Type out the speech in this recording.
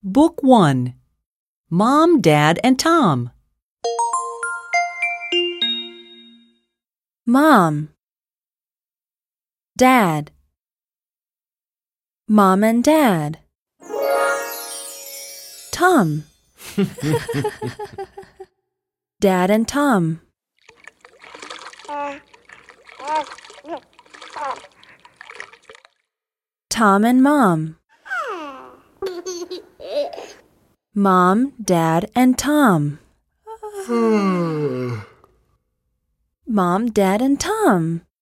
Book 1. Mom, Dad, and Tom. Mom, Dad, Mom and Dad. Tom, Dad and Tom. Tom and Mom. Mom, Dad, and Tom. Mom, Dad, and Tom.